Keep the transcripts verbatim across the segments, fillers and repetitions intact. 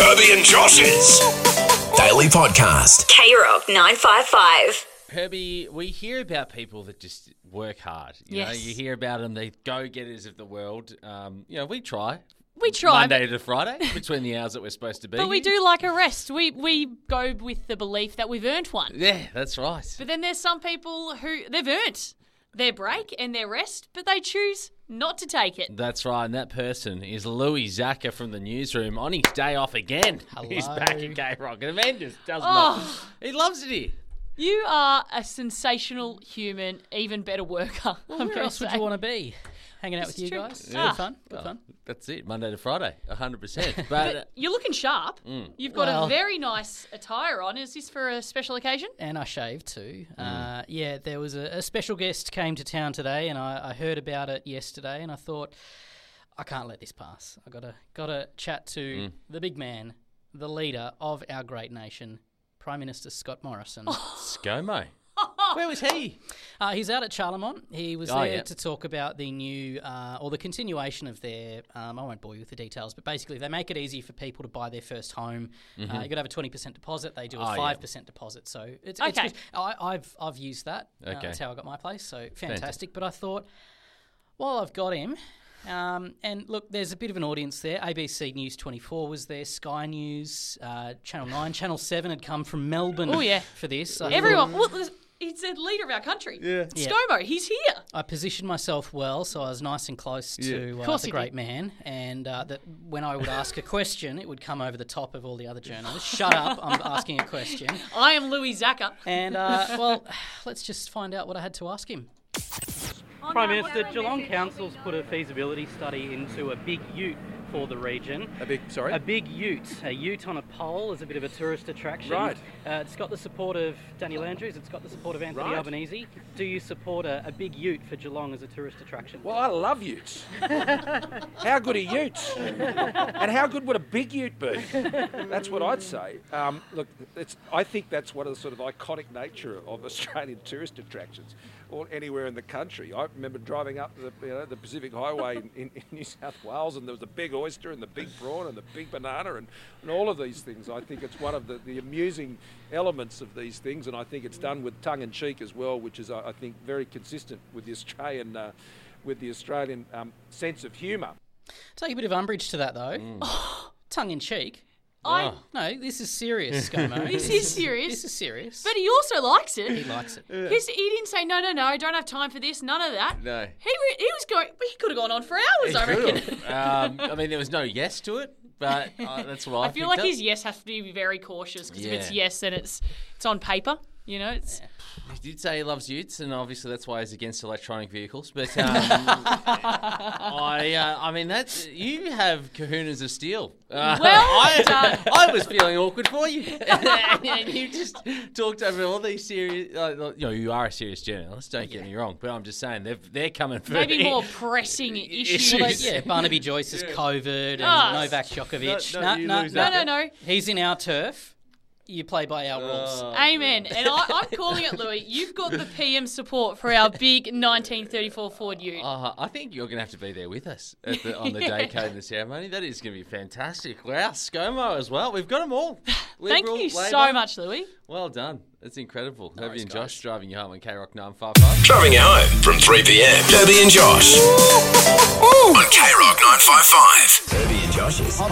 Herbie and Josh's Daily Podcast. K Rock nine five five. Herbie, we hear about people that just work hard. You Yes. know, you hear about them, they go-getters of the world. Um, you know, we try. We try, Monday to Friday, between the hours that we're supposed to be. but we here. do like a rest. We we go with the belief that we've earned one. Yeah, that's right. But then there's some people who they've earned their break and their rest, but they choose not to take it. That's right, and that person is Louis Zaka from the newsroom on his day off again. He's back at K-Rock, and the man just does not. Oh. He loves it here. You are a sensational human, even better worker. Well, I'm where gonna else would say. you want to be? Hanging out This with is you true. guys? Ah. Good fun. Good Well, fun. That's it, Monday to Friday, one hundred percent. But, uh, But you're looking sharp. You've got Well- a very nice attire on. Is this for a special occasion? And I shaved too. Uh, yeah, there was a, a special guest came to town today, and I, I heard about it yesterday, and I thought, I can't let this pass. I gotta gotta chat to the big man, the leader of our great nation, Prime Minister Scott Morrison. ScoMo. Where was he? Uh, he's out at Charlemont. He was Oh, there yeah. to talk about the new, uh, or the continuation of their, um, I won't bore you with the details, but basically they make it easy for people to buy their first home. Uh, you've got to have a twenty percent deposit. They do a Oh, yeah. five percent deposit. So it's, it's Okay. good. I, I've, I've used that. Uh, Okay. that's how I got my place. So fantastic. But I thought, while I've got him, um, and look, there's a bit of an audience there. A B C News twenty-four was there, Sky News, uh, Channel nine, Channel seven had come from Melbourne Oh, yeah. for this. I Everyone. Well, he's the leader of our country. Yeah. Yeah. ScoMo, he's here. I positioned myself well, so I was nice and close to Of uh, course the you great did. man, and uh, that when I would ask a question, it would come over the top of all the other journalists. Shut up! I'm asking a question, I am Louis Zaka. and uh, well, let's just find out what I had to ask him. Prime Minister, Geelong Council's put a feasibility study into a big ute for the region. A big, sorry? A big ute. A ute on a pole is a bit of a tourist attraction. Right. Uh, it's got the support of Daniel Andrews, it's got the support of Anthony Right. Albanese. Do you support a, a big ute for Geelong as a tourist attraction? Well, I love utes. How good are utes? And how good would a big ute be? That's what I'd say. Um, look, it's, I think that's one of the sort of iconic nature of Australian tourist attractions, or anywhere in the country. I remember driving up the, you know, the Pacific Highway in, in, in New South Wales, and there was the big oyster and the big prawn and the big banana and, and all of these things. I think it's one of the, the amusing elements of these things, and I think it's done with tongue-in-cheek as well, which is, I I think, very consistent with the Australian, uh, with the Australian um, sense of humour. Take a bit of umbrage to that though. Tongue in cheek. I, No, this is serious, ScoMo. This is serious. This is serious. but he also likes it. he likes it. He's, he didn't say, no, no, no, I don't have time for this, none of that. No. He re- he was going, he could have gone on for hours, I reckon. um, I mean, there was no yes to it, but uh, that's what I, I feel picked like up. his yes has to be very cautious, because if it's Yeah. yes, then it's it's on paper, you know? It's He did say he loves utes, and obviously that's why he's against electronic vehicles. But um, I, uh, I mean, that's you have kahunas of steel. Uh, Well I, done. I was feeling awkward for you, and, and you just talked over all these serious. Uh, you know, you are a serious journalist. Don't get me wrong, but I'm just saying they're they're coming for maybe more pressing issues. Issues. Well, they- yeah, Barnaby Joyce is COVID and Ah. Novak Djokovic. No, no, you no, lose no, No, no, no. He's in our turf. You play by our rules. Amen. And I, I'm calling it, Louis. You've got the P M support for our big nineteen thirty-four Ford Ute. Uh, I think you're going to have to be there with us at the, on the day code of the ceremony. That is going to be fantastic. Wow, ScoMo as well. We've got them all. Thank Liberal, you so Labor. much, Louis. Well done. That's incredible. Herbie Nice, and guys. Josh driving you home on K Rock nine five five. Driving you home from three p.m. Herbie and Josh on K Rock nine five five. Herbie and Josh's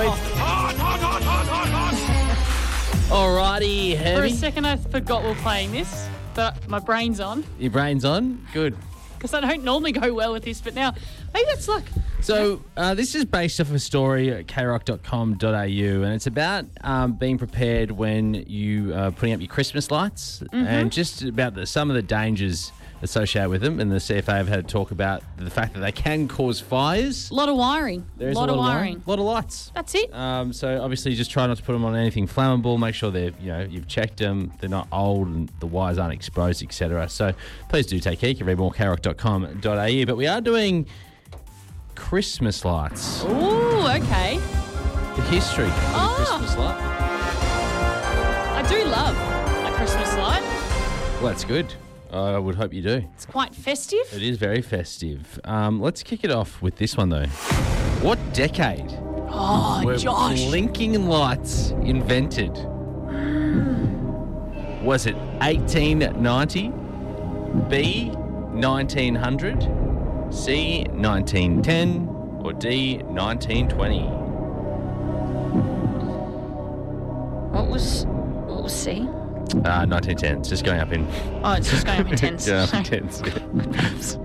Alrighty, For a Herbie. second, I forgot we were playing this, but my brain's on, Your brain's on? Good. because I don't normally go well with this, but now maybe that's luck. So uh, this is based off a story at k rock dot com dot a u, and it's about um, being prepared when you are putting up your Christmas lights, and just about the, some of the dangers associated with them. And the C F A have had to talk about the fact that they can cause fires. A lot of wiring. There is lot, of wiring. a lot of lights. That's it. Um, so obviously, just try not to put them on anything flammable. Make sure they're, you know, you've checked them. They're not old and the wires aren't exposed, et cetera. So please do take care. You can read more k rock dot com dot a u. But we are doing Christmas lights. Ooh, okay. The history of Oh. the Christmas light. I do love a Christmas light. Well, that's good. I would hope you do. It's quite festive. It is very festive. Um, let's kick it off with this one, though. What decade Oh, were Josh. blinking lights invented? Was it eighteen ninety, B, nineteen hundred, C, nineteen ten, or D, nineteen twenty? What was what was C? Uh, nineteen ten. It's just going up in... Oh, it's just going up in tens. Yeah, up in So- tens.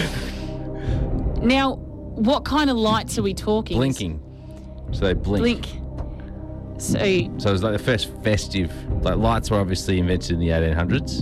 Now, what kind of lights are we talking? Blinking. So they blink. Blink. So, So it was like the first festive... Like lights were obviously invented in the eighteen hundreds.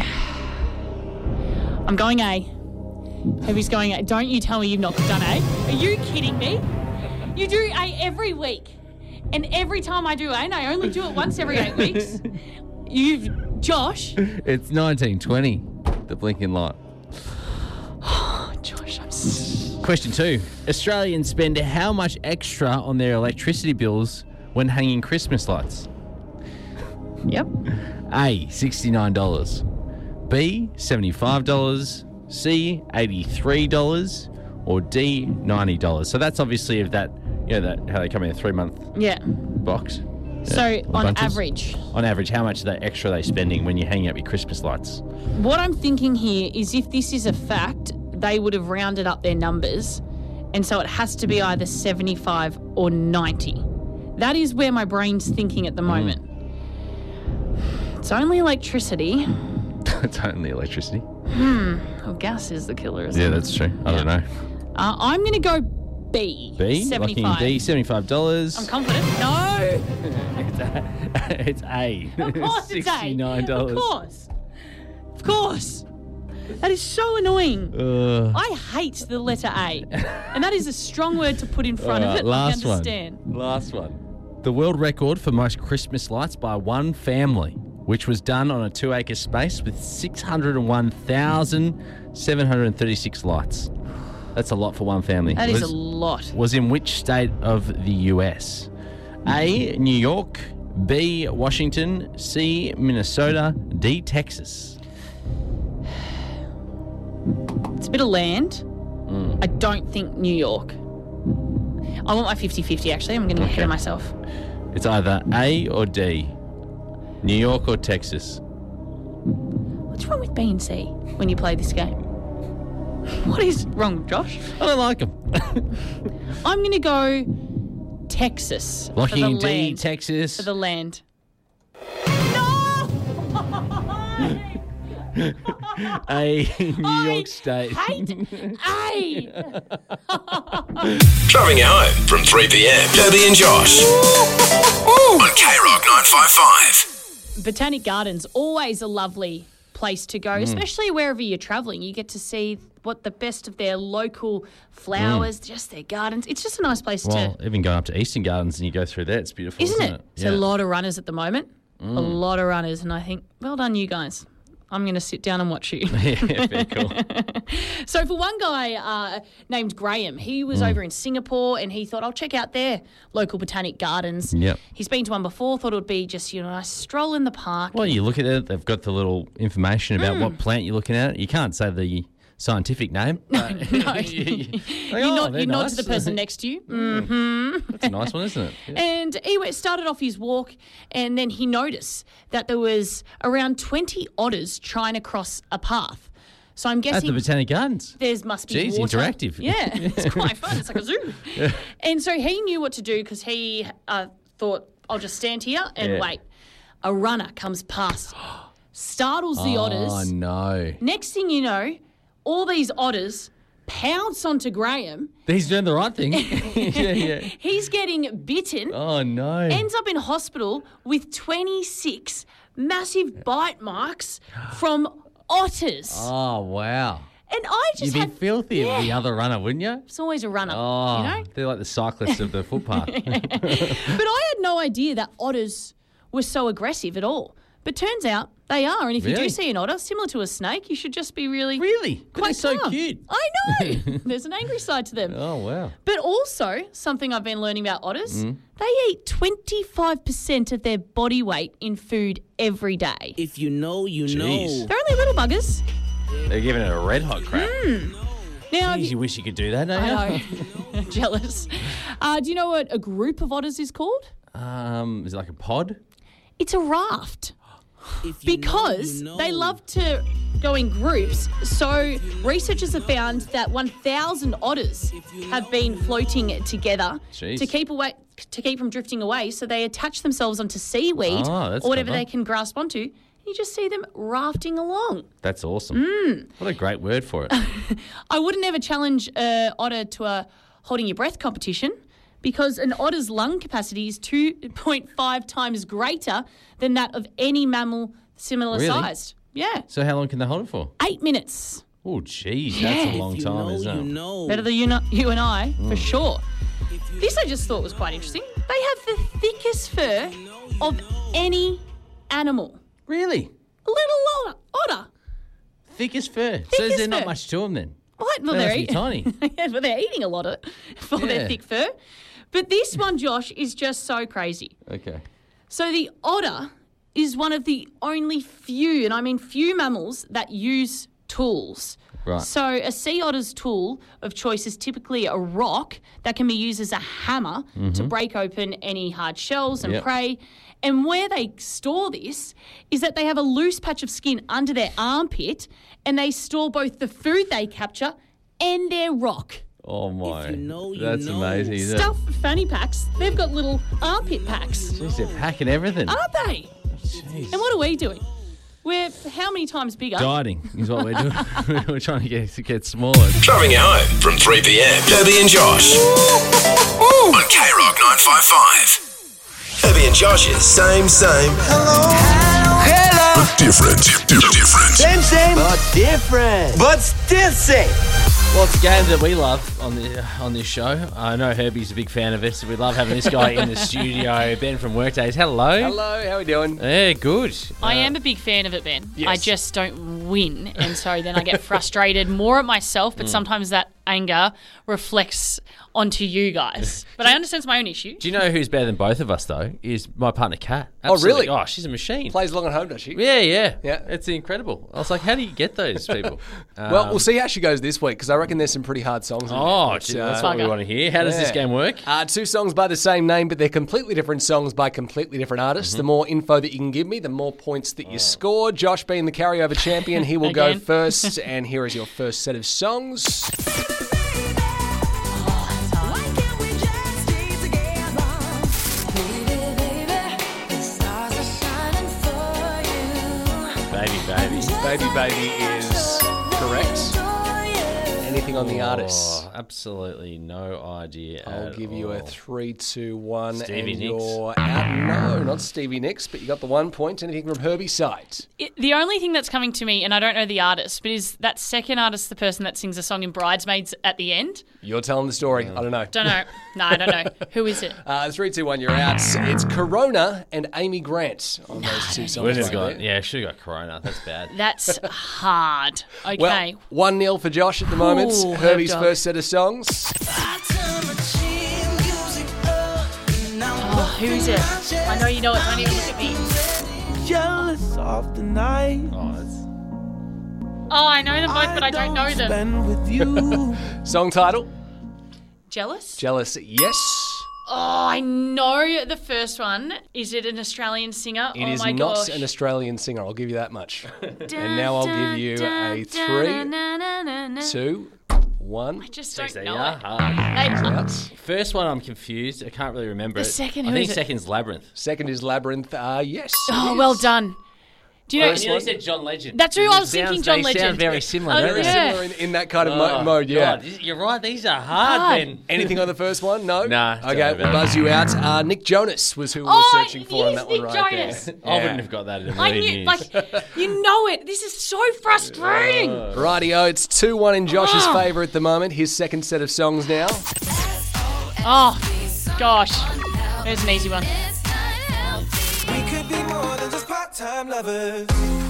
I'm going A. Heavy's going A. Don't you tell me you've not done A. Are you kidding me? You do A every week. And every time I do A, and I only do it once every eight weeks, you've... Josh. It's nineteen twenty, the blinking light. Oh, Josh, I'm... s- Question two. Australians spend how much extra on their electricity bills when hanging Christmas lights? Yep. A, sixty-nine dollars. B, seventy-five dollars. C, eighty-three dollars. Or D, ninety dollars. So that's obviously of that, you know, that how they come in a three-month Yeah. box. So, Yeah, or on bunches. average, On average, how much of that extra are they spending when you're hanging up your Christmas lights? what I'm thinking here is if this is a fact, they would have rounded up their numbers. And so it has to be either seventy-five or ninety. That is where my brain's thinking at the moment. It's only electricity. It's only electricity. Oh, gas is the killer, isn't Yeah, it? that's true. I don't know. Uh, I'm going to go B. B, locking in seventy-five. B, seventy-five dollars. I'm confident. No. It's A. Of course it's A. sixty-nine dollars. Of course. Of course. That is so annoying. Uh, I hate the letter A. And that is a strong word to put in front Alright, of it. last I understand. one. Last one. The world record for most Christmas lights by one family, which was done on a two-acre space with six hundred one thousand seven hundred thirty-six lights. That's a lot for one family. That is was, a lot. was in which state of the U S? A, New York. B, Washington. C, Minnesota. D, Texas. It's a bit of land. Mm. I don't think New York. I want my fifty-fifty, actually. I'm getting ahead Okay. of myself. It's either A or D. New York or Texas. What's wrong with B and C when you play this game? What is wrong, Josh? I don't like them. I'm going to go Texas. for Locking the in D, land. Texas. For the land. No! A, New I York State. hate A! Driving you home from three p.m. Debbie and Josh on K Rock nine five five. Botanic Gardens, always a lovely place to go, Mm. especially wherever you're travelling. You get to see what the best of their local flowers, just their gardens. It's just a nice place Well, to... even going up to Eastern Gardens and you go through there, it's beautiful, Isn't isn't, it? There's Yeah. a lot of runners at the moment. A Mm. lot of runners. And I think, well done, you guys. I'm going to sit down and watch you. Yeah, very cool. So for one guy uh, named Graham, he was Mm. over in Singapore and he thought, I'll check out their local botanic gardens. Yep. He's been to one before, thought it would be just, you know, a nice stroll in the park. Well, you look at it, they've got the little information about Mm. what plant you're looking at. You can't say the scientific name. No, no. you, you oh, nod, they're you nod nice. to the person next to you. Mm-hmm. That's a nice one, isn't it? Yeah. And he went, started off his walk, and then he noticed that there was around twenty otters trying to cross a path. So I'm At guessing the Botanic Gardens. there's must be Jeez, water. interactive. Yeah, it's quite fun. It's like a zoo. And so he knew what to do because he uh, thought, I'll just stand here and Yeah. wait. A runner comes past, startles the Oh, otters. no. Next thing you know, all these otters pounce onto Graham. He's doing the right thing. yeah, yeah. He's getting bitten. Oh, no. Ends up in hospital with twenty-six massive bite marks from otters. Oh, wow. And I just You'd be had... filthy Yeah. of the other runner, wouldn't you? It's always a runner, Oh, you know? they're like the cyclists of the footpath. But I had no idea that otters were so aggressive at all. But turns out they are. And if you Really? do see an otter, similar to a snake, you should just be really... Really? But Quite they're so calm. cute. I know. There's an angry side to them. Oh, wow. But also, something I've been learning about otters, Mm. they eat twenty-five percent of their body weight in food every day. If you know, you Jeez. know. They're only little buggers. They're giving it a red hot crack. Mm. Now, Jeez, you wish you could do that, don't I you? know. Jealous. Uh, do you know what a group of otters is called? Um, is it like a pod? It's a raft. Because they love to go in groups. So researchers have found that one thousand otters have been floating together Jeez. to keep away to keep from drifting away. So they attach themselves onto seaweed Oh, that's or whatever clever. they can grasp onto. And you just see them rafting along. That's awesome. Mm. What a great word for it. I wouldn't ever challenge an otter to a holding your breath competition because an otter's lung capacity is two point five times greater than that of any mammal similar Really? sized. Yeah. So how long can they hold it for? Eight minutes. Oh, geez, that's a Yeah. long time, isn't it? Better than you, not, you and I, Mm. for sure. This I just thought was quite interesting. They have the thickest fur of any animal. Really? A little otter. otter. Thickest fur. so Thickest there's not fur. much to them then. What? Well, They they're must be eating. tiny. yeah, but they're eating a lot of it for Yeah. their thick fur. But this one, Josh, is just so crazy. Okay. So the otter is one of the only few, and I mean few mammals that use tools. Right. So a sea otter's tool of choice is typically a rock that can be used as a hammer to break open any hard shells and Yep. prey. And where they store this is that they have a loose patch of skin under their armpit and they store both the food they capture and their rock. Oh, my. That's amazing, isn't Stuff fanny packs, they've got little armpit packs, it? Jeez, they're packing everything. aren't they? Jeez. And what are we doing? We're how many times bigger? Dieting is what we're doing. We're trying to get to get smaller. Driving you home from three p.m. Herbie and Josh on K Rock nine five five. Herbie and Josh's same, same. Hello. Hello. But different. Di- different. Same, same, but different. But still same. Well, it's a game that we love on the on this show. I know Herbie's a big fan of it, so we love having this guy in the studio. Ben from Workdays. Hello. Hello, how are we doing? Yeah, good. I am a big fan of it, Ben. Yes. I just don't win, and so then I get frustrated more at myself, but sometimes that anger reflects onto you guys. But I understand it's my own issue. Do you know who's better than both of us, though? Is my partner, Kat. Oh, really? Oh, she's a machine. Plays along at home, does she? Yeah, yeah. Yeah. It's incredible. I was like, how do you get those people? Well, Um, we'll see how she goes this week because I reckon there's some pretty hard songs. In Oh, there. gee, But, that's uh, what we Bugger. want to hear. How does this yeah. game work? Uh, two songs by the same name, but they're completely different songs by completely different artists. Mm-hmm. The more info that you can give me, the more points that you score. Josh being the carryover champion, he will go Again. first. And here is your first set of songs. Baby, baby. Baby Baby is correct. Anything on the artist? Oh, absolutely no idea. I'll at give you a all. three, two, one, Stevie and Nicks. you're out. No, not Stevie Nicks, but you got the one point. Anything from Herbie's side? It, the only thing that's coming to me, and I don't know the artist, but is that second artist the person that sings a song in Bridesmaids at the end? You're telling the story. I don't know. Don't know. No, I don't know. Who is it? Uh, three, two, one, you're out. It's Corona and Amy Grant on those two songs. We've just right got, there. yeah, should have got Corona. That's bad. That's hard. Okay. Well, one nil for Josh at the moment. Ooh, Herbie's Herb Dog. first set of songs. Oh, who is it? I know you know it. Don't even look at me. Jealous of the night Oh, that's... Oh, I know them both, but I don't know them. spend with you. Song title? Jealous? Jealous, yes. Oh, I know the first one. Is it an Australian singer? It oh is my not gosh. an Australian singer, I'll give you that much. And now I'll give you a three, two, one. I just Jeez, don't they know are it. hard. Hey, Out. First one, I'm confused. I can't really remember The it. second, I who think is it? second's Labyrinth. Second is Labyrinth, uh, yes. oh, it well is. done. Do you know? First one. said John Legend. That's who I was Sounds- thinking, John they Legend. sound very similar, Oh, don't Very they? yeah. similar in, in that kind of mo- Oh, mode, yeah. God, you're right. These are hard, Hard. Ben. Anything on the first one? No? Nah, don't Okay, worry we'll about buzz you out. Uh, Nick Jonas was who we were Oh, searching for it on is that one Nick right Jonas. there. I Yeah. wouldn't have got that in a I million knew, years. like, you know it. This is so frustrating. Rightio, it's two one in Josh's Oh. favour at the moment. His second set of songs now. Oh, gosh. There's an easy one. We could be more than just part-time lovers.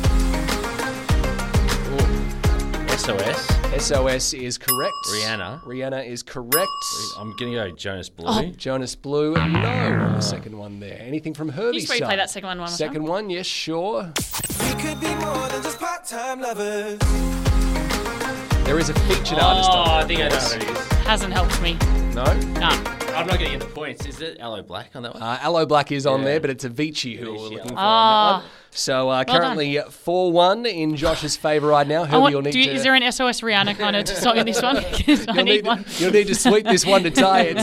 S O S. S O S is correct. Rihanna. Rihanna is correct. I'm going to go Jonas Blue. Oh. Jonas Blue, no. on the second one there. Anything from Herbie's Can you just replay side? that second one one more Second time? one, yes, sure. We could be more than just part-time lovers. There is a featured artist Oh, on there. I think I know yes. what it is. Hasn't helped me. No? Nah. I'm not going to get the points. Is it Aloe Black on that one? Uh, Aloe Black is on Yeah. there, but it's Avicii who we're Avicii, looking for Ah. on that one. So uh, Well currently four one in Josh's favour right now. I Herbie, want, you'll need do you, to... Is there an S O S Rihanna kind of song in this one? 'Cause I You'll need, need, one. you'll need to sweep this one to tie it.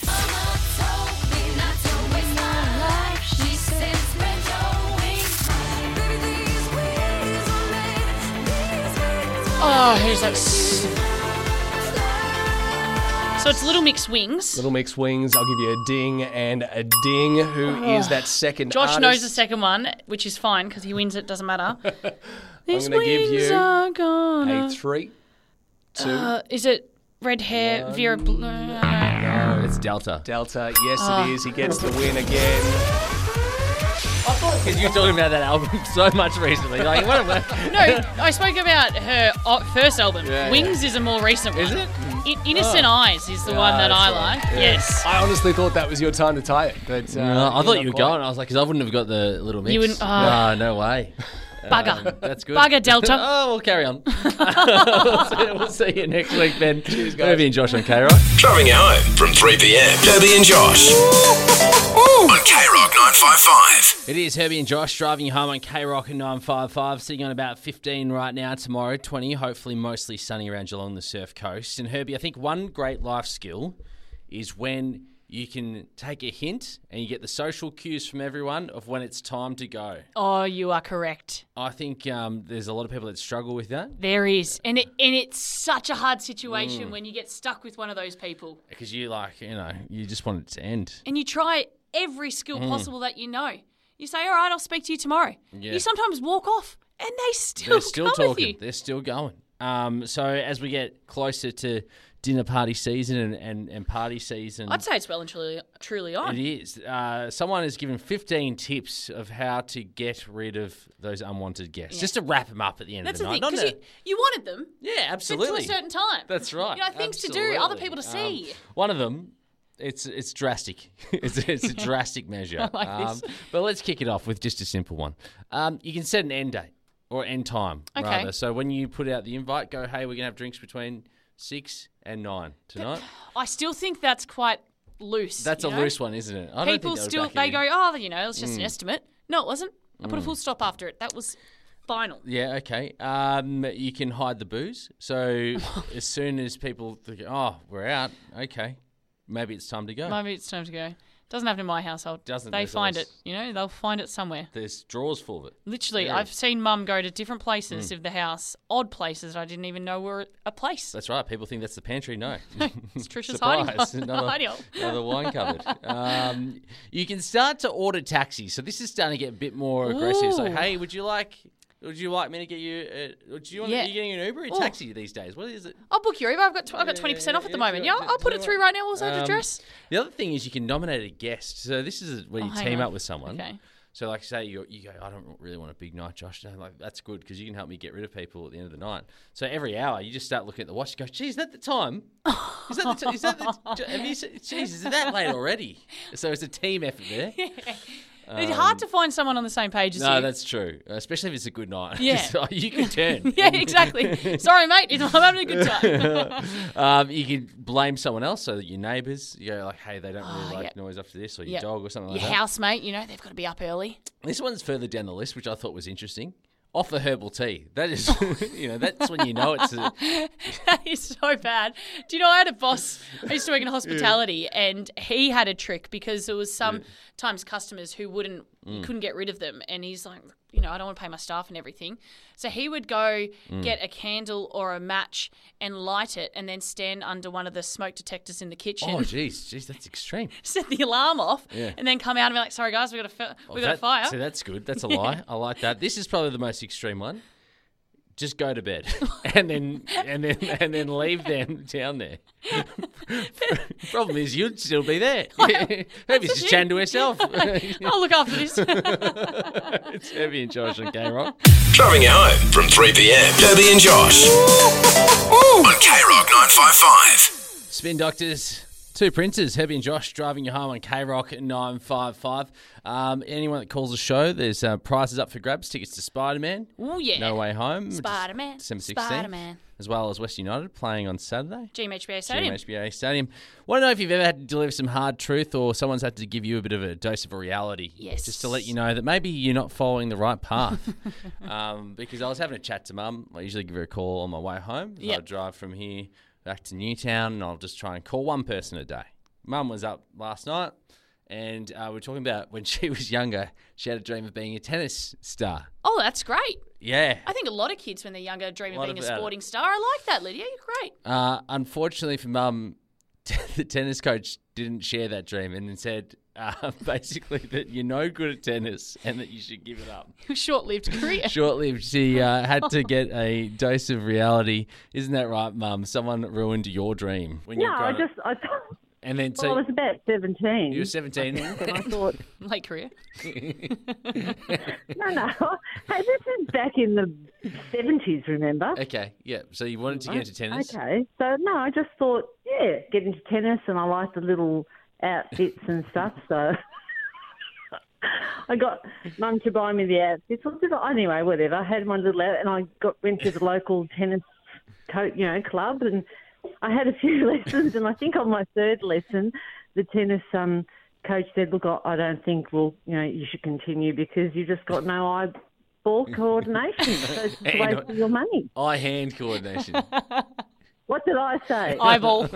Oh, who's that? So it's Little Mix Wings. Little Mix Wings, I'll give you a ding and a ding. Who is that second Josh artist? knows the second one, which is fine because he wins it, doesn't matter. These I'm going to give wings you are gonna... a three, two, Uh, is it red hair, Vera Blue? No, it's Delta. Delta. Yes, Oh. it is. He gets the win again. Because you're talking about that album so much recently. Like, what a, No, I spoke about her uh, first album. Yeah, Wings is a more recent one. Is it? I- Innocent Oh. Eyes is the Yeah, one that I that's right. like. Yeah. Yes. I honestly thought that was your time to tie it, but uh, No, I yeah, thought not you were quite. going. I was like, because I wouldn't have got the little mix. You wouldn't- oh. No, no way. Bugger. Um, that's good. Bugger, Delta. Oh, we'll carry on. we'll, see, we'll see you next week, Ben. Herbie and Josh on K-Rock. Driving you home from three p.m. Herbie and Josh on K-Rock nine five five. It is Herbie and Josh driving you home on K-Rock and nine five five, sitting on about fifteen right now, tomorrow twenty, hopefully mostly sunny around Geelong, the surf coast. And Herbie, I think one great life skill is when you can take a hint and you get the social cues from everyone of when it's time to go. Oh, you are correct. I think um, there's a lot of people that struggle with that There is. And it and it's such a hard Mm. situation when you get stuck with one of those people. because you like, you know, you just want it to end. And you try every skill possible that you know. You say, all right, I'll speak to you tomorrow. Yeah. You sometimes walk off and they still, They're still come with talking. you. They're still going. Um, so as we get closer to dinner party season and, and, and party season, I'd say it's well and truly, truly on. it is. Uh, someone has given fifteen tips of how to get rid of those unwanted guests, Yeah. just to wrap them up at the end That's of the the thing, night. because Not you, a- you wanted them yeah, absolutely. to a certain time. That's right. You know, things to do, Absolutely. other people to Um, see. one of them, it's it's drastic. it's, it's a drastic measure. I like um, this. But let's kick it off with just a simple one. Um, you can set an end date or end time, Okay. rather. So when you put out the invite, go, hey, we're going to have drinks between six and nine tonight. I still think that's quite loose. That's you a know? loose one, isn't it? I don't People think still, back they in. go, oh, you know, it's just an Mm. estimate. No, it wasn't. I put a full stop after it. That was final. Yeah, okay. Um, you can hide the booze. So as soon as people think, oh, we're out, okay, maybe it's time to go. Maybe it's time to go. Doesn't happen in my household. Doesn't, They there's find always- it. You know, they'll find it somewhere. There's drawers full of it. Literally, Yeah. I've seen Mum go to different places Mm. of the house, odd places I didn't even know were a place. That's right. People think that's the pantry. No. It's Trisha's Surprise. hiding hole. Another, Hiding hole. another wine cupboard. Um, you can start to order taxis. So this is starting to get a bit more aggressive. So, Ooh. hey, would you like... Would you like me to get you? Uh, do you want? Yeah. Are you getting an Uber or a Ooh. taxi these days? What is it? I'll book your Uber. I've got tw- I've got twenty percent off at the moment. Yeah, I'll, I'll put it through right now. What's that Um, address? The other thing is you can nominate a guest. So this is where Oh, you hang team on. up with someone. Okay. So like say you you go, I don't really want a big night, Josh. No, like that's good because you can help me get rid of people at the end of the night. So every hour you just start looking at the watch. You go, geez, is that the time? Is that the? T- is that the? Have you? se- Jeez, is it that late already? So it's a team effort there. It's hard to find someone on the same page as Um, No, you. that's true. Especially if it's a good night. Yeah. Just, oh, you can turn. Yeah, exactly. Sorry, mate. I'm having a good time. um, you can blame someone else, so that your neighbours, you go like, hey, they don't really Oh, like yep. noise after this, or your Yep. dog or something Your like that. housemate, you know, they've got to be up early. This one's further down the list, which I thought was interesting. Offer herbal tea. That is, you know, that's when you know it's a, That is so bad. Do you know, I had a boss, I used to work in hospitality, and he had a trick because there was sometimes customers who wouldn't, Mm. couldn't get rid of them. And he's like, you know, I don't want to pay my staff and everything. So he would go Mm. get a candle or a match and light it and then stand under one of the smoke detectors in the kitchen. oh, geez, geez, that's extreme. Set the alarm off Yeah. and then come out and be like, sorry guys, we got a, fi- we Well, got a that- fire. So that's good. That's a lie. I like that. This is probably the most extreme one. Just go to bed and then and then and then leave them down there. Problem is, you'd still be there. Maybe she's just chatting to herself. I'll look after this. It's Herbie and Josh on K-Rock. Driving you home from three p.m. Herbie and Josh on K-Rock nine five five. Spin Doctors, Two Princes, Herbie and Josh, driving you home on K Rock nine five five. Um, anyone that calls the show, there's uh, prizes up for grabs. Tickets to Spider-Man. Oh, yeah. No Way Home. Spider-Man. December sixteenth. Spider-Man. As well as West United playing on Saturday. G M H B A Stadium. G M H B A Stadium. Want to know if you've ever had to deliver some hard truth or someone's had to give you a bit of a dose of reality? Yes. Just to let you know that maybe you're not following the right path. um, because I was having a chat to Mum. I usually give her a call on my way home. Yep. I drive from here back to Newtown and I'll just try and call one person a day. Mum was up last night and uh, we were talking about when she was younger, she had a dream of being a tennis star. Oh, that's great. Yeah. I think a lot of kids, when they're younger, dream A of lot being a about sporting star. I like that, Lydia. You're great. Uh, unfortunately for Mum, the tennis coach didn't share that dream and then said uh, basically that you're no good at tennis and that you should give it up. Short-lived career. Short-lived. She uh, had to get a dose of reality. Isn't that right, Mum? Someone ruined your dream. When No, you were I growing- just I thought. And then so Well, I was about seventeen. you were seventeen. I think, and I thought, Late career. no, no. Hey, this is back in the seventies. Remember? Okay, yeah. So you wanted to get into tennis. Okay, so no, I just thought, yeah, get into tennis, and I like the little outfits and stuff. So I got Mum to buy me the outfits. What did I, anyway, whatever. I had my little out, and I got went to the local tennis, co- you know, club, and I had a few lessons. And I think on my third lesson, the tennis um, coach said, "Look, I, I don't think well, you know, you should continue because you just got no eyeball coordination. So it's a waste of your money." Eye hand coordination. What did I say? Eyeball.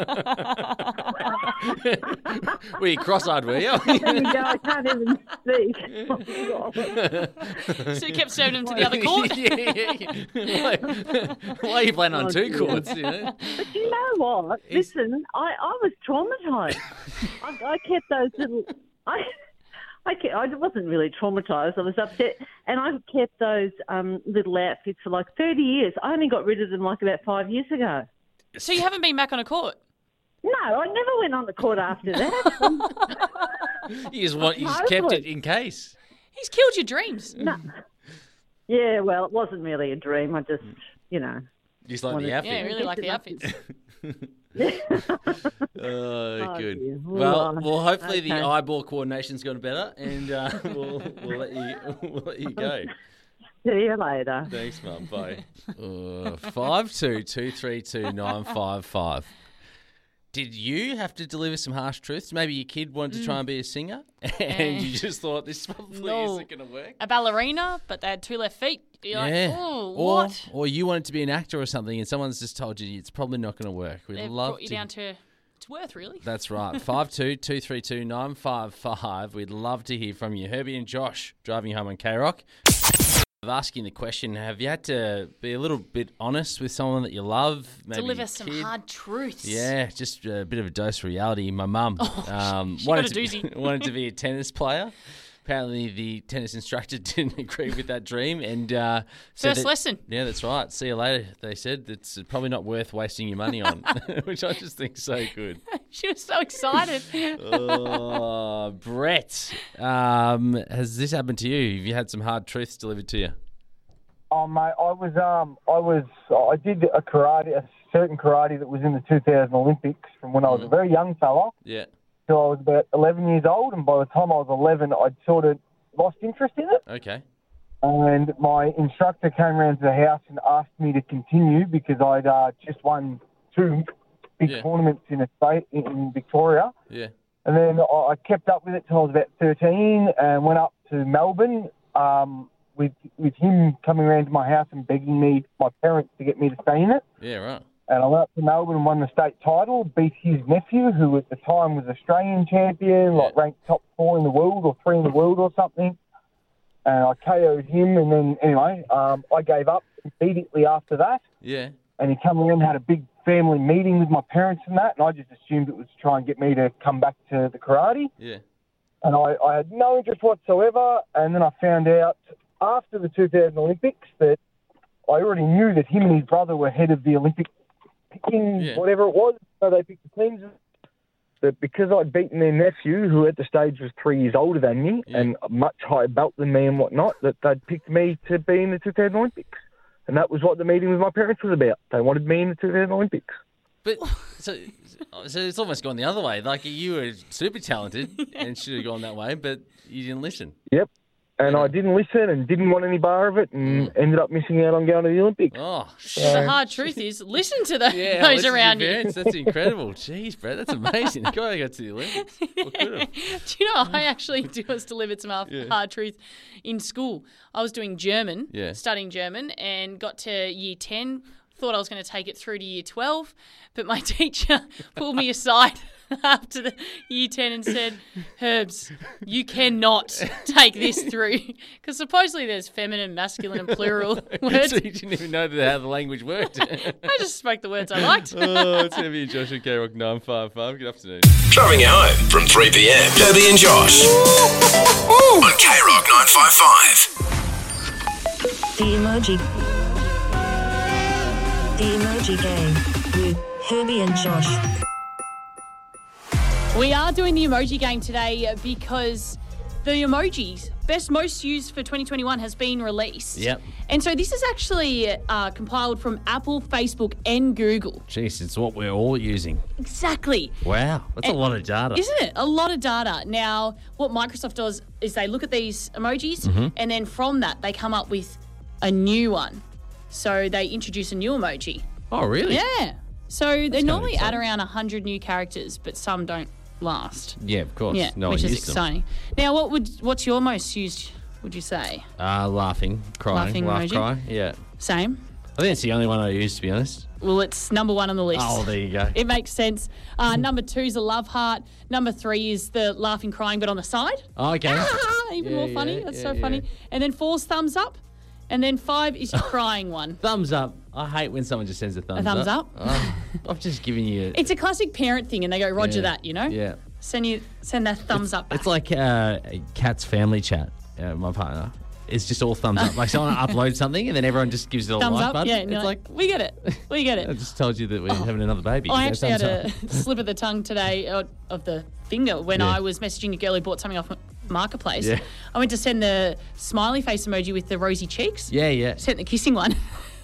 Were you cross-eyed, were you? There you go. I can't even speak. Oh, So you kept serving him to the other court. yeah, yeah, yeah. Why, why are you playing on Oh, two dear. courts? You know? But you know what? Listen, I, I was traumatised. I, I kept those little. I, I, kept, I wasn't really traumatised. I was upset, and I kept those um, little outfits for like thirty years. I only got rid of them like about five years ago. So you haven't been back on a court? No, I never went on the court after that. You just want, you just kept it in case. He's killed your dreams. No. Yeah, well, it wasn't really a dream. I just, you know. You just like wanted- the outfit. Yeah, I really like the outfits. Oh, good. dear. Well, All right. well, hopefully the Okay. eyeball coordination's gotten better, and uh, we'll we'll let you we'll let you go. See you later. Thanks, Mum. Bye. Uh, five two two three two nine five five. Did you have to deliver some harsh truths? Maybe your kid wanted to try and be a singer, and you just thought this probably No. isn't going to work. A ballerina, but they had two left feet. You're Yeah. like, oh, or, what? or you wanted to be an actor or something, and someone's just told you it's probably not going to work. We'd They've love brought you to. down to to worth, really. That's right. five two two three two nine five five. We'd love to hear from you. Herbie and Josh driving you home on K Rock. I'm asking the question, have you had to be a little bit honest with someone that you love? Maybe Deliver your some kid? hard truths. Yeah, just a bit of a dose of reality. My mum um, she wanted, got a to, doozy. wanted to be a tennis player. Apparently, the tennis instructor didn't agree with that dream. and uh, said First that- lesson. Yeah, that's right. See you later, they said. It's probably not worth wasting your money on, which I just think is so good. She was so excited. Oh, Brett, um, has this happened to you? Have you had some hard truths delivered to you? Oh mate, I was um I was I did a karate, a certain karate that was in the two thousand Olympics from when I was a very young fella Yeah. till I was about eleven years old, and by the time I was eleven, I'd sort of lost interest in it. Okay. And my instructor came round to the house and asked me to continue because I'd uh, just won two big Yeah. tournaments in a state in, in Victoria. Yeah. And then I I kept up with it till I was about thirteen and went up to Melbourne um, with with him coming around to my house and begging me, my parents, to get me to stay in it. Yeah, right. And I went up to Melbourne and won the state title, beat his nephew, who at the time was Australian champion, like ranked top four in the world or three in the world or something. And I K O'd him, and then, anyway, um, I gave up immediately after that. Yeah. And he came around and had a big family meeting with my parents and that, and I just assumed it was to try and get me to come back to the karate. Yeah. And I, I had no interest whatsoever, and then I found out after the two thousand Olympics that I already knew that him and his brother were head of the Olympic picking, Yeah. whatever it was, so they picked the teams. But because I'd beaten their nephew, who at the stage was three years older than me Yeah. and a much higher belt than me and whatnot, that they'd picked me to be in the two thousand Olympics. And that was what the meeting with my parents was about. They wanted me in the two thousand Olympics. But so, so it's almost gone the other way. Like you were super talented and should have gone that way, but you didn't listen. Yep. And I didn't listen and didn't want any bar of it and ended up missing out on going to the Olympics. Oh, The hard truth is, listen to the, yeah, those listen to around your you. parents. That's incredible. Jeez, Brett, that's amazing. The guy got to the Olympics. What could have? Do you know, I actually do was delivered some hard, Yeah. hard truth in school. I was doing German, Yeah. studying German, and got to year ten. Thought I was going to take it through to year twelve, but my teacher pulled me aside after the year ten and said, Herbs, you cannot take this through. Because supposedly there's feminine, masculine, and plural words. So you didn't even know that how the language worked. I just spoke the words I liked. Oh, it's Herbie and Josh at K Rock nine five five. Good afternoon. Driving you home from three p.m. Herbie and Josh on K Rock nine five five. The emoji. The emoji game with Herbie and Josh. We are doing the emoji game today because the emojis best most used for twenty twenty-one has been released. Yep. And so this is actually uh, compiled from Apple, Facebook, and Google. Jeez, it's what we're all using. Exactly. Wow, that's And- a lot of data. Isn't it? A lot of data. Now, what Microsoft does is they look at these emojis Mhm. and then from that they come up with a new one. So they introduce a new emoji. Oh, really? Yeah. So they kinda normally add exciting. around one hundred new characters, but some don't last. Yeah, of course. Yeah, No one which is used them. exciting. Now, what would what's your most used, would you say? Uh, laughing, crying, Laughing laugh, emoji? cry. Yeah. Same? I think it's the only one I use, to be honest. Well, it's number one on the list. Oh, there you go. It makes sense. Uh, number two is a love heart. Number three is the laughing, crying, but on the side. Oh, okay. Ah, even Yeah, more funny. yeah, That's yeah, so yeah. funny. And then four's thumbs up. And then five is your crying one. Thumbs up. I hate when someone just sends a thumbs, thumbs up? Oh, I've just given you. It's a classic parent thing, and they go, Roger Yeah, that, you know? Yeah. Send you send that thumbs up back. It's like uh, a Cat's family chat. Uh, my partner. It's just all thumbs up. Like someone uploads something and then everyone just gives it a thumbs like up. button. Yeah, and it's you're like, like, we get it. We get I it. just told you that we're having another baby. I You go, actually had thumbs a up. slip of the tongue today uh, of the finger when Yeah. I was messaging a girl who bought something off Marketplace. Yeah. I went to send the smiley face emoji with the rosy cheeks. Yeah, yeah. Sent the kissing one.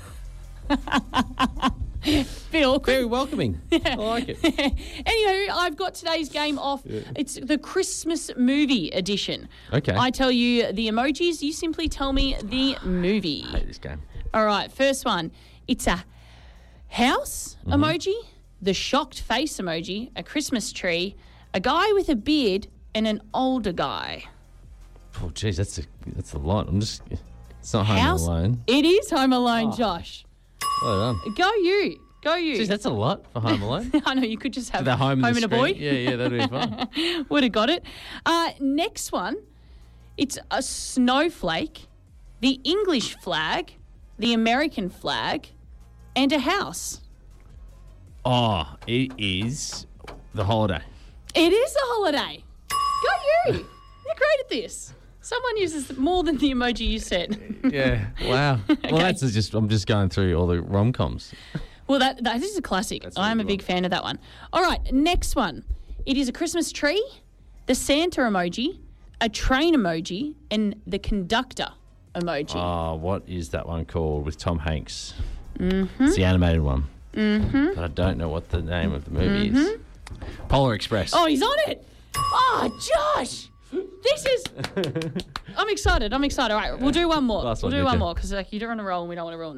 Bit awkward. Very welcoming. I like it. Anywho, I've got today's game off. Yeah. It's the Christmas movie edition. Okay. I tell you the emojis, you simply tell me the movie. I hate this game. All right, first one. It's a house Mm-hmm. emoji, the shocked face emoji, a Christmas tree, a guy with a beard, and an older guy. Oh, geez, that's a that's a lot. I'm just. It's not Home House? Alone. It is Home Alone, Oh. Josh. Well done. Go you. Go you. Geez, that's a lot for Home Alone. I know, you could just have The home, home and, and the a boy. screen. Yeah, yeah, that'd be fun. Would have got it. Uh, next one. It's a snowflake, the English flag, the American flag, and a house. Oh, it is the holiday. It is a holiday. Go you. You're great at this. Someone uses more than the emoji you said. Yeah. Wow. Well, that's just. I'm just going through all the rom coms. Well, that that is a classic. That's a I'm a good big fan of that one. All right, next one. It is a Christmas tree, the Santa emoji, a train emoji, and the conductor emoji. Oh, what is that one called with Tom Hanks? Mm-hmm. It's the animated one. Mm-hmm. But I don't know what the name of the movie is. Mm-hmm. Polar Express. Oh, he's on it. Oh, Josh. This is. I'm excited. I'm excited. All right, we'll do one more. Last we'll one, do one okay. more because like you don't want to roll and we don't want to ruin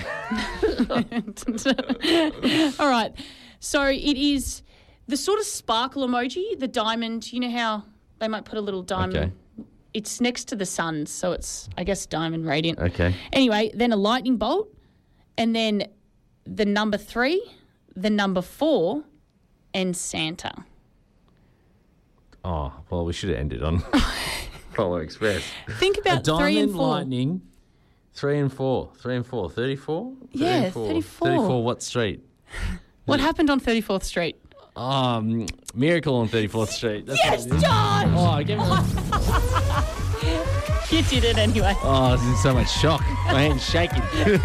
that. All right. So it is the sort of sparkle emoji, the diamond. You know how they might put a little diamond. Okay. It's next to the sun, so it's I guess diamond radiant. Okay. Anyway, then a lightning bolt, and then the number three, the number four, and Santa. Oh, well, we should have ended on Polar Express. Think about a diamond, three and four. lightning, three and four. Three and four. thirty-four? Yeah, thirty-four. thirty-four. thirty-four, what street? What happened on thirty-fourth Street? Um, Miracle on thirty-fourth Street. That's Yes, what it is. Josh! Oh, give me You did it anyway. Oh, I was in so much shock. My hand's shaking.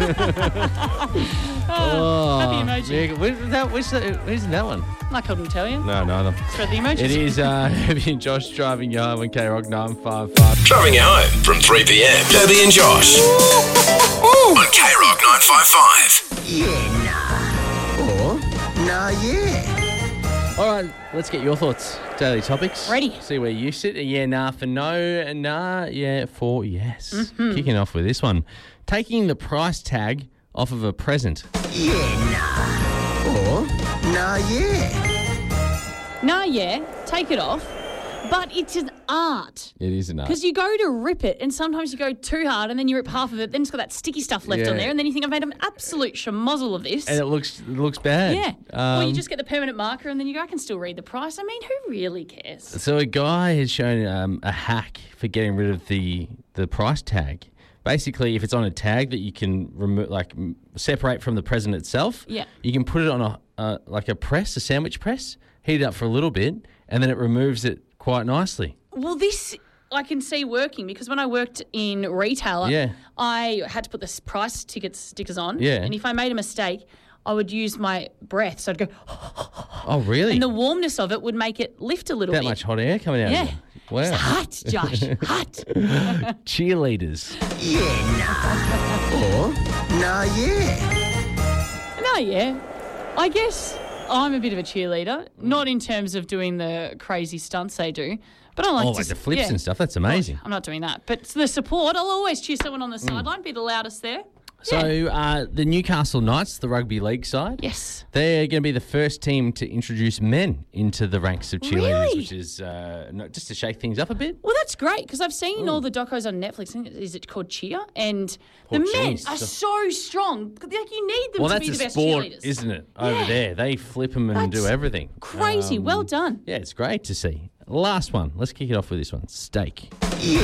oh, happy emoji. Miracle. Which, that, which, who's in that one? I couldn't tell you. No, neither. It's for the emojis. It is uh, Herbie and Josh driving you home on K Rock nine five five. Driving you home from three p.m. Herbie and Josh on K Rock nine five five. Yeah, nah. Or nah, yeah. All right, let's get your thoughts. Daily topics. Ready. See where you sit. A yeah, nah for no, and nah, yeah for yes. Mhm. Kicking off with this one. Taking the price tag off of a present. Yeah, nah. Or, nah, yeah. Nah, yeah, take it off. But it's an art. It is an art. Because you go to rip it, and sometimes you go too hard, and then you rip half of it, then it's got that sticky stuff left Yeah. on there, and then you think, I've made an absolute schmozzle of this. And it looks it looks bad. Yeah. Um, or you just get the permanent marker, and then you go, I can still read the price. I mean, who really cares? So a guy has shown um, a hack for getting rid of the the price tag. Basically, if it's on a tag that you can remove, like m- separate from the present itself, Yeah. you can put it on a uh, like a press, a sandwich press, heat it up for a little bit, and then it removes it quite nicely. Well, this I can see working because when I worked in retail, Yeah. I had to put the s- price ticket stickers on. Yeah. And if I made a mistake, I would use my breath. So I'd go, Oh, really? and the warmness of it would make it lift a little that bit. much hot air coming out Yeah. of you. Wow. It's hot, Josh. Hot. Cheerleaders. Yeah, nah. Or, nah, yeah. No, yeah. I guess I'm a bit of a cheerleader, not in terms of doing the crazy stunts they do, but I like oh, to like the s- flips yeah. and stuff. That's amazing. I'm not doing that, but the support, I'll always cheer someone on the Mm. sideline, be the loudest there. So uh, the Newcastle Knights, the rugby league side, yes, they're going to be the first team to introduce men into the ranks of cheerleaders, Really? which is uh, no, just to shake things up a bit. Well, that's great because I've seen all the docos on Netflix. I think it- Is it called Cheer? And Oh, the men geez. are so strong. Like you need them Well, to that's be a the best sport, cheerleaders. isn't it? Over Yeah. there, they flip them and do That's everything. Crazy. Um, well done. Yeah, it's great to see. Last one. Let's kick it off with this one. Steak. Yeah,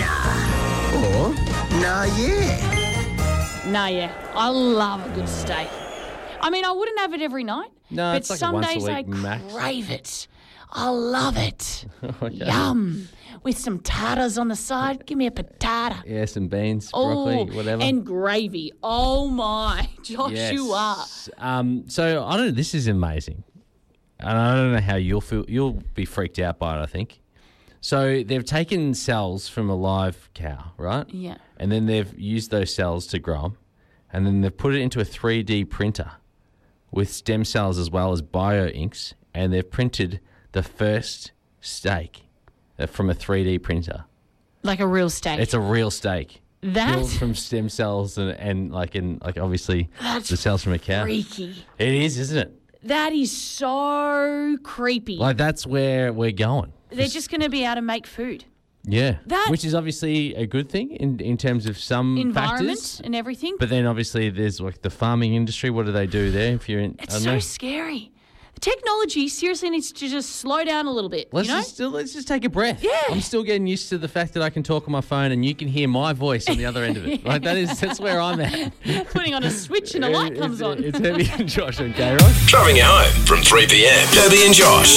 nah. Or, nah, yeah. Nah, yeah. I love a good steak. I mean, I wouldn't have it every night. No, but it's like a some once a days I week max. crave it. I love it. Okay. Yum. With some tartars on the side. Give me a patata. Yeah, some beans, Oh, broccoli, whatever. and gravy. Oh my, Joshua. Yes. Um, so I don't know. This is amazing, and I don't know how you'll feel. You'll be freaked out by it, I think. So they've taken cells from a live cow, right? Yeah. And then they've used those cells to grow 'em, and then they've put it into a three D printer with stem cells as well as bio inks, and they've printed the first steak uh, from a three D printer. Like a real steak. It's a real steak. That- built from stem cells and, and like in like obviously That's the cells from a cow. freaky. It is, isn't it? That is so creepy. Like that's where we're going. They're just going to be able to make food. Yeah. That- Which is obviously a good thing in, in terms of some Environment factors. and everything. But then obviously there's like the farming industry. What do they do there? If you're in, I It's don't so know. scary. The technology seriously needs to just slow down a little bit. Let's you know? just let's just take a breath. Yeah. I'm still getting used to the fact that I can talk on my phone and you can hear my voice on the other end of it. Like that is that's where I'm at. Putting on a switch and a light comes it's, on. It's Herbie and Josh on K Rock. Driving you home from three p.m. Herbie and Josh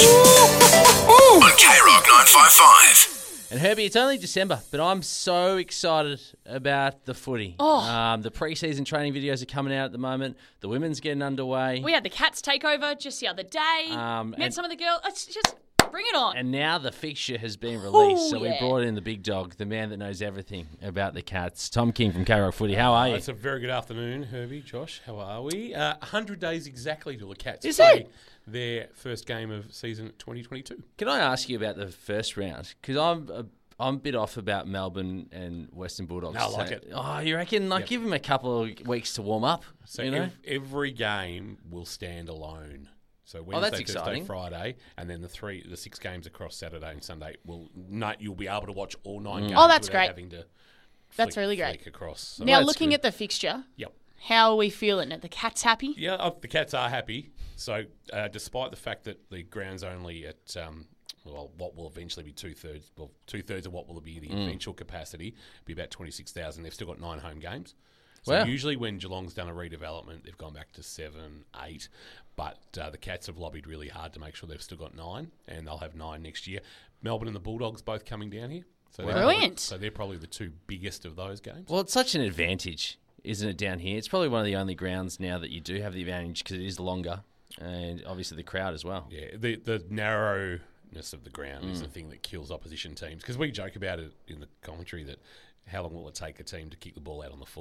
on K Rock nine five five. And Herbie, it's only December, but I'm so excited about the footy. Oh. Um, the pre-season training videos are coming out at the moment. The women's getting underway. We had the Cats takeover just the other day. Um, Met and- some of the girls. Let's just bring it on. And now the fixture has been released, Oh, so we yeah. brought in the big dog, the man that knows everything about the Cats, Tom King from K Rock Footy. How are you? It's a very good afternoon, Herbie, Josh. How are we? Uh, one hundred days exactly till the Cats Is play it? their first game of season twenty twenty-two. Can I ask you about the first round? Because I'm a, I'm a bit off about Melbourne and Western Bulldogs. No, I like So- it. Oh, you reckon? Like, Yep. give them a couple of weeks to warm up. So you know? ev- every game will stand alone. So Wednesday, Oh, that's Thursday, exciting. Friday, and then the three, the six games across Saturday and Sunday will not. You'll be able to watch all nine Mm. games. Oh, that's without great. Having to That's flick- really great. flick across. So now, that's looking good. at the fixture, Yep. how are we feeling? Are the Cats happy? Yeah, uh, the Cats are happy. So, uh, despite the fact that the ground's only at um, well, what will eventually be two thirds, well, two thirds of what will be the Mm. eventual capacity, be about twenty six thousand. They've still got nine home games. So Wow. usually when Geelong's done a redevelopment, they've gone back to seven, eight. But uh, the Cats have lobbied really hard to make sure they've still got nine, and they'll have nine next year. Melbourne and the Bulldogs both coming down here. So they're Brilliant. Probably, so they're probably the two biggest of those games. Well, it's such an advantage, isn't it, down here? It's probably one of the only grounds now that you do have the advantage because it is longer and obviously the crowd as well. Yeah, the the narrowness of the ground is the thing that kills opposition teams. Because we joke about it in the commentary that how long will it take a team to kick the ball out on the full?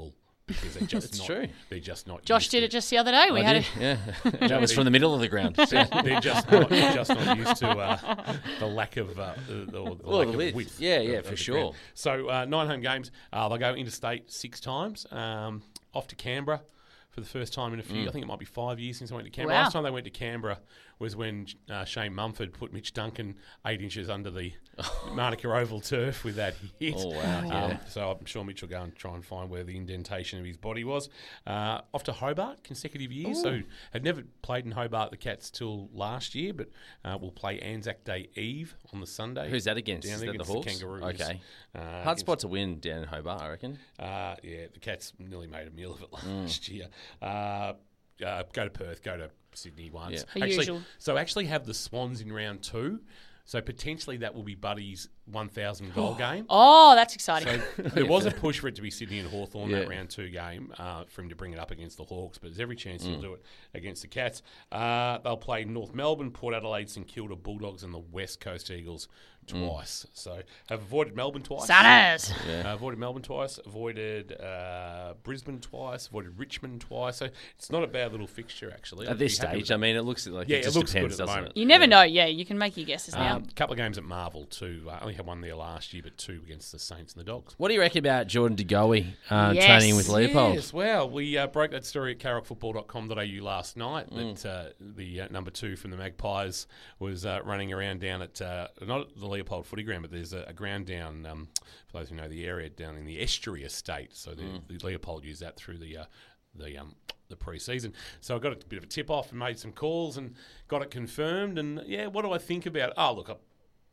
because they're just It's not. true. They're just not. Josh used did to it just the other day. We I had did, a yeah. That was from the middle of the ground. They're, they're just not just not used to uh, the lack of uh, the, the, the Well, lack the of width. width. Yeah, of- yeah, of for the sure. ground. So uh, nine home games. Uh, they'll go interstate six times. Um, off to Canberra for the first time in a few. Mm. I think it might be five years since I went to Canberra. Wow. Last time they went to Canberra was when uh, Shane Mumford put Mitch Duncan eight inches under the Manuka Oval turf with that hit. Oh, wow, Um, yeah. So I'm sure Mitch will go and try and find where the indentation of his body was. Uh, off to Hobart, consecutive years. So had never played in Hobart, the Cats, till last year, but uh, we'll play Anzac Day Eve on the Sunday. Who's that against? Down Is there that the against Hawks? Kangaroos. Okay. Uh, Hard against- spot to win down in Hobart, I reckon. uh, yeah, the Cats nearly made a meal of it Mm. last year. Uh, uh, go to Perth, go to Sydney once. Yeah. The Actually, usual. so actually have the Swans in round two. So potentially that will be Buddy's one thousand goal game. Oh, that's exciting. So there was a push for it to be Sydney and Hawthorn Yeah. that round two game uh, for him to bring it up against the Hawks, but there's every chance he'll do it against the Cats. Uh, they'll play North Melbourne, Port Adelaide, St Kilda Bulldogs, and the West Coast Eagles twice. So have avoided Melbourne twice. Sunners. Yeah. Uh, avoided Melbourne twice, avoided uh, Brisbane twice, avoided Richmond twice. So it's not a bad little fixture, actually. At I'd this be happy with stage, I that. mean, it looks like Yeah, it it just looks good depends, at the doesn't moment. it? You never Yeah. know. Yeah, you can make your guesses now. A um, couple of games at Marvel too. I uh, only had one there last year, but two against the Saints and the Dogs. What do you reckon about Jordan De Goey uh, Yes. training with Leopold? Yes, well, we uh, broke that story at carrock football dot com dot a u last night Mm. that uh, the uh, number two from the Magpies was uh, running around down at, uh, not at the Leopold footy ground, but there's a, a ground down, um, for those who know the area, down in the Estuary Estate. So the, Mm. the Leopold used that through the uh, the um, the pre-season. So I got a bit of a tip-off and made some calls and got it confirmed. And, yeah, what do I think about it? Oh, look, I,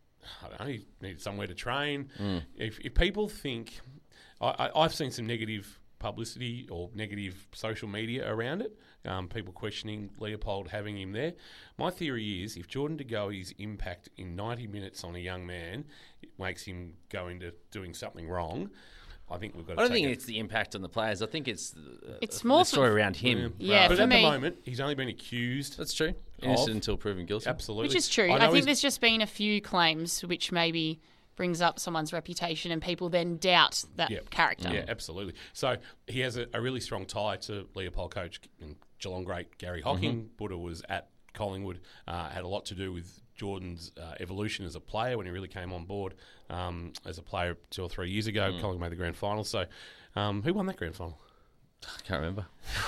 I don't know, he needed somewhere to train. Mm. If, if people think... I, I, I've seen some negative publicity or negative social media around it, um, people questioning Leopold having him there. My theory is if Jordan De Goey's impact in ninety minutes on a young man it makes him go into doing something wrong, I think we've got to I don't take think it. it's the impact on the players. I think it's uh, It's more the story for- around him. Yeah, but for at me- the moment, he's only been accused. That's true. of- Innocent until proven guilty. Absolutely. Which is true. I I, know think he's- there's just been a few claims which maybe brings up someone's reputation and people then doubt that Yeah. character. Yeah, absolutely. So he has a, a really strong tie to Leopold coach and Geelong great Gary Hocking. Buddha was at Collingwood, uh, had a lot to do with Jordan's uh, evolution as a player when he really came on board um, as a player two or three years ago. Collingwood made the grand final. So um, who won that grand final? I can't remember.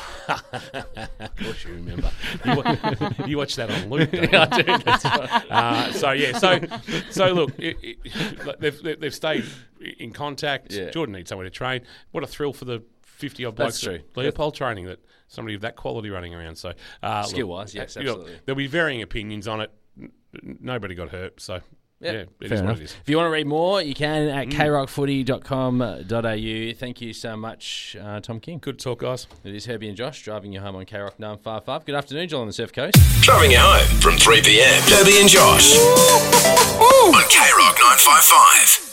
Of course you remember. You, wa- you watch that on loop, don't you? Yeah, I do. That's right. Uh, so yeah, so so look, it, it, they've they've stayed in contact. Yeah. Jordan needs somewhere to train. What a thrill for the fifty odd blokes That's true. at Leopold training that somebody of that quality running around. So uh, Skill-wise, look, yes, uh, you know, absolutely. there'll be varying opinions on it. N- n- Nobody got hurt, so yeah, Yep, it fair is enough. what it is. If you want to read more, you can at k rock footy dot com dot a u. Thank you so much, uh, Tom King. Good talk, guys. It is Herbie and Josh driving you home on K Rock nine five five. Good afternoon, Joel on the Surf Coast. Driving you home from three p.m. Herbie and Josh on K Rock nine five five.